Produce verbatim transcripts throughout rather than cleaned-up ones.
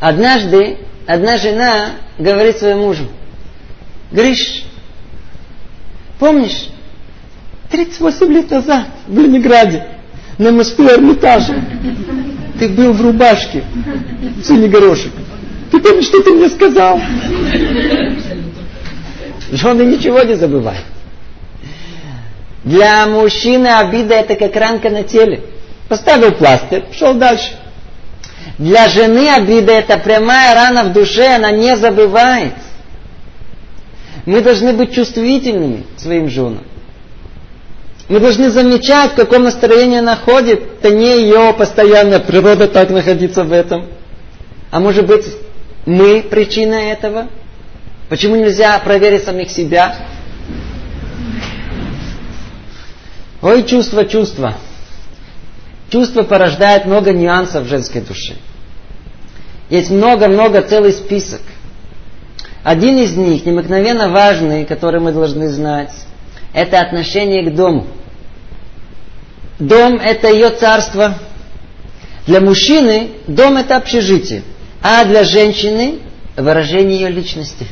Однажды одна жена говорит своему мужу: Гриш, помнишь, тридцать восемь лет назад в Ленинграде на мосту Эрмитажа ты был в рубашке, синий горошек. Ты помнишь, что ты мне сказал? Жены ничего не забывают. Для мужчины обида — это как ранка на теле. Поставил пластырь, шел дальше. Для жены обида — это прямая рана в душе, она не забывает. Мы должны быть чувствительными к своим женам. Мы должны замечать, в каком настроении она ходит. Это не ее постоянная природа так находиться в этом. А может быть, мы причина этого? Почему нельзя проверить самих себя? Ой, чувство, чувство. Чувство порождает много нюансов в женской душе. Есть много-много, целый список. Один из них, необыкновенно важный, который мы должны знать, это отношение к дому. Дом — это ее царство. Для мужчины дом — это общежитие, а для женщины — выражение ее личности.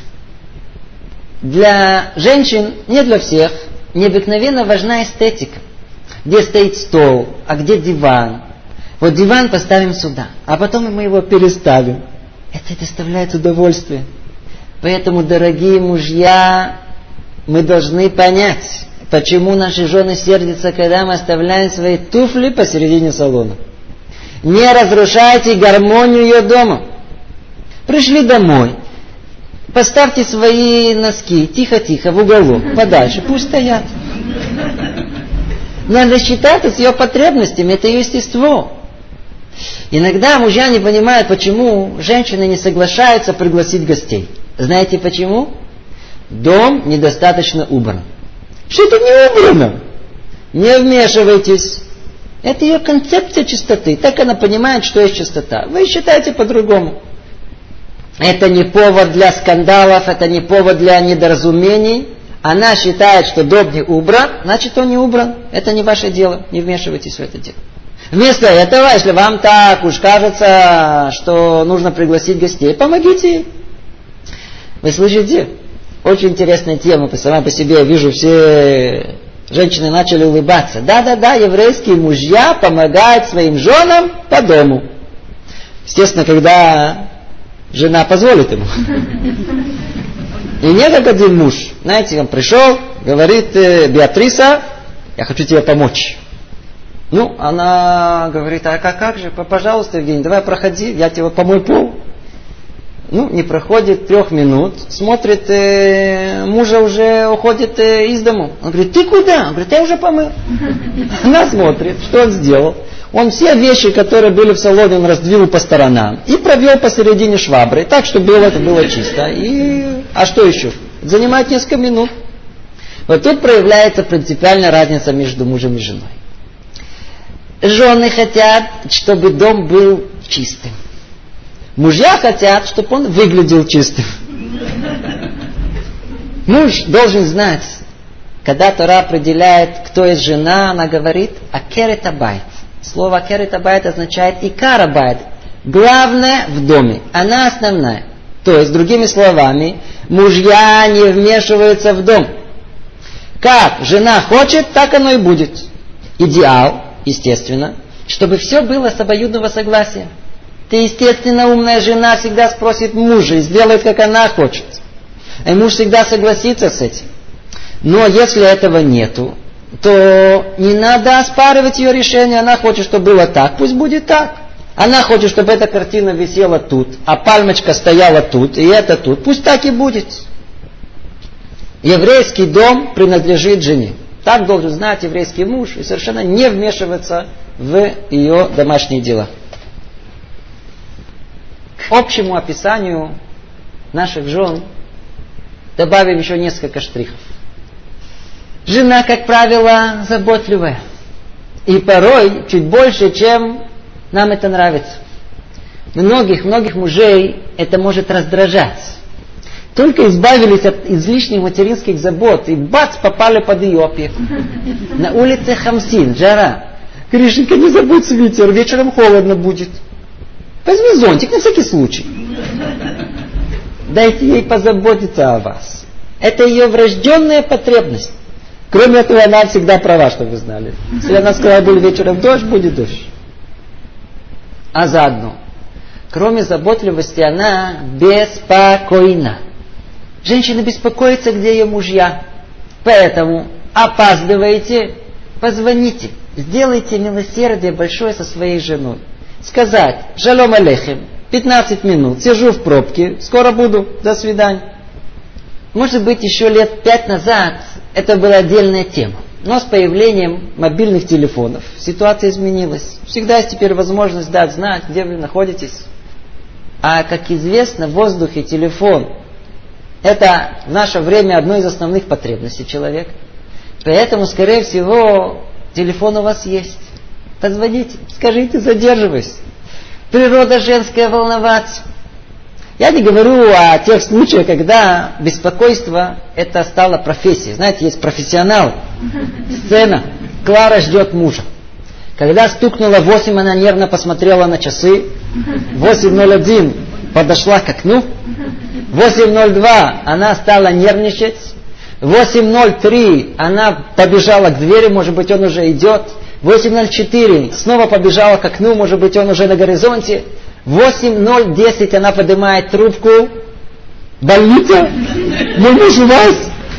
Для женщин, не для всех, необыкновенно важна эстетика. Где стоит стол, а где диван. Вот диван поставим сюда, а потом мы его переставим. Это доставляет удовольствие. Поэтому, дорогие мужья, мы должны понять, почему наши жены сердятся, когда мы оставляем свои туфли посередине салона. Не разрушайте гармонию ее дома. Пришли домой, поставьте свои носки тихо-тихо в уголок, подальше, пусть стоят. Надо считаться с ее потребностями, это ее естество. Иногда мужья не понимают, почему женщины не соглашаются пригласить гостей. Знаете почему? Дом недостаточно убран. Что-то не убрано. Не вмешивайтесь. Это ее концепция чистоты. Так она понимает, что есть чистота. Вы считаете по-другому. Это не повод для скандалов, это не повод для недоразумений. Она считает, что дом не убран, значит он не убран. Это не ваше дело. Не вмешивайтесь в это дело. Вместо этого, если вам так уж кажется, что нужно пригласить гостей, помогите ей. Вы слышите? Очень интересная тема. Сама по себе я вижу, все женщины начали улыбаться. Да-да-да, еврейские мужья помогают своим женам по дому. Естественно, когда жена позволит ему. И не как один муж. Знаете, он пришел, говорит: Беатриса, я хочу тебе помочь. Ну, она говорит: а как, как же, пожалуйста, Евгений, давай проходи, я тебе вот помою пол. Ну, не проходит трех минут, смотрит, э, мужа уже уходит э, из дому. Он говорит: ты куда? Он говорит: я уже помыл. Она смотрит, что он сделал. Он все вещи, которые были в салоне, он раздвинул по сторонам и провел посередине швабры, так, чтобы было, это было чисто. И... А что еще? Занимает несколько минут. Вот тут проявляется принципиальная разница между мужем и женой. Жены хотят, чтобы дом был чистым. Мужья хотят, чтобы он выглядел чистым. Муж должен знать, когда Тора определяет, кто есть жена, она говорит «акерет абайт». Слово «акерет абайт» означает «икар абайт». Главное в доме. Она основная. То есть, другими словами, мужья не вмешиваются в дом. Как жена хочет, так оно и будет. Идеал, естественно, чтобы все было с обоюдного согласия. Ты, естественно, умная жена всегда спросит мужа и сделает, как она хочет. И муж всегда согласится с этим. Но если этого нету, то не надо оспаривать ее решение. Она хочет, чтобы было так, пусть будет так. Она хочет, чтобы эта картина висела тут, а пальмочка стояла тут, и это тут. Пусть так и будет. Еврейский дом принадлежит жене. Так должен знать еврейский муж и совершенно не вмешиваться в ее домашние дела. К общему описанию наших жен добавим еще несколько штрихов. Жена, как правило, заботливая. И порой чуть больше, чем нам это нравится. Многих, многих мужей это может раздражать. Только избавились от излишних материнских забот, и бац, попали под ее опеку. На улице Хамсин, жара. Гришенька, не забудь свитер, вечером холодно будет. Возьми зонтик на всякий случай. дайте ей позаботиться о вас. Это ее врожденная потребность. Кроме этого, она всегда права, чтобы вы знали. Если она сказала, будет вечером дождь, будет дождь. А заодно, кроме заботливости, она беспокойна. Женщина беспокоится, где ее мужья. Поэтому опаздываете, позвоните. Сделайте милосердие большое со своей женой. Сказать: «Шалом алейхим, пятнадцать минут, сижу в пробке, скоро буду, до свидания». Может быть, еще лет пять назад это была отдельная тема. Но с появлением мобильных телефонов ситуация изменилась. Всегда есть теперь возможность дать знать, где вы находитесь. А, как известно, воздух и телефон – это в наше время одно из основных потребностей человека. Поэтому, скорее всего, телефон у вас есть. Позвоните, скажите, задерживаюсь. Природа женская волноваться. Я не говорю о тех случаях, когда беспокойство это стало профессией. Знаете, есть профессионалы. Сцена. Клара ждет мужа. Когда стукнуло восемь, она нервно посмотрела на часы. восемь ноль один подошла к окну. восемь ноль два она стала нервничать. восемь ноль три она побежала к двери, может быть, он уже идет. восемь ноль четыре снова побежала к окну, может быть, он уже на горизонте. восемь ноль десять она поднимает трубку. Больница? Мой муж у вас?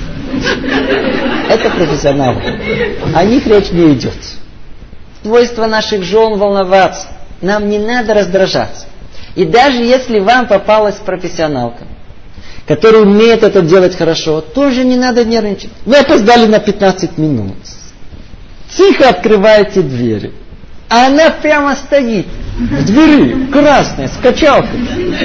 Это профессионалы. О них речь не идет. Свойство наших жен волноваться. Нам не надо раздражаться. И даже если вам попалась профессионалка, которая умеет это делать хорошо, тоже не надо нервничать. Вы опоздали на пятнадцать минут. Тихо открываете двери. А она прямо стоит в двери, красная, с качалкой.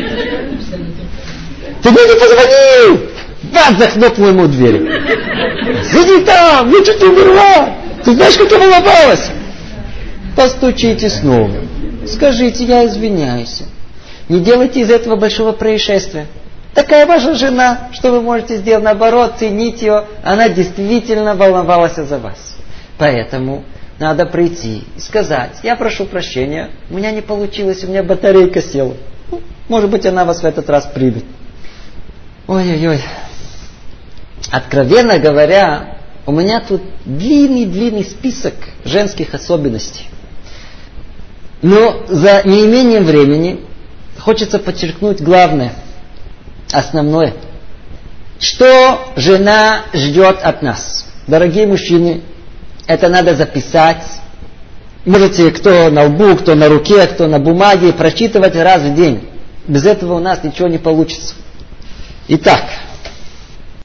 Ты мне не позвонил! Бац, захлопнул ему дверь. Сиди там, я чуть не умерла. Ты знаешь, как я волновалась? Постучите снова. Скажите: я извиняюсь. Не делайте из этого большого происшествия. Такая ваша жена, что вы можете сделать? Наоборот, ценить ее. Она действительно волновалась за вас. Поэтому надо прийти и сказать: я прошу прощения, у меня не получилось, у меня батарейка села. Ну, может быть, она вас в этот раз примет. Ой-ой-ой. Откровенно говоря, у меня тут длинный-длинный список женских особенностей. Но за неимением времени хочется подчеркнуть главное, основное. Что жена ждет от нас? Дорогие мужчины, это надо записать. Можете кто на лбу, кто на руке, кто на бумаге, прочитывать раз в день. Без этого у нас ничего не получится. Итак,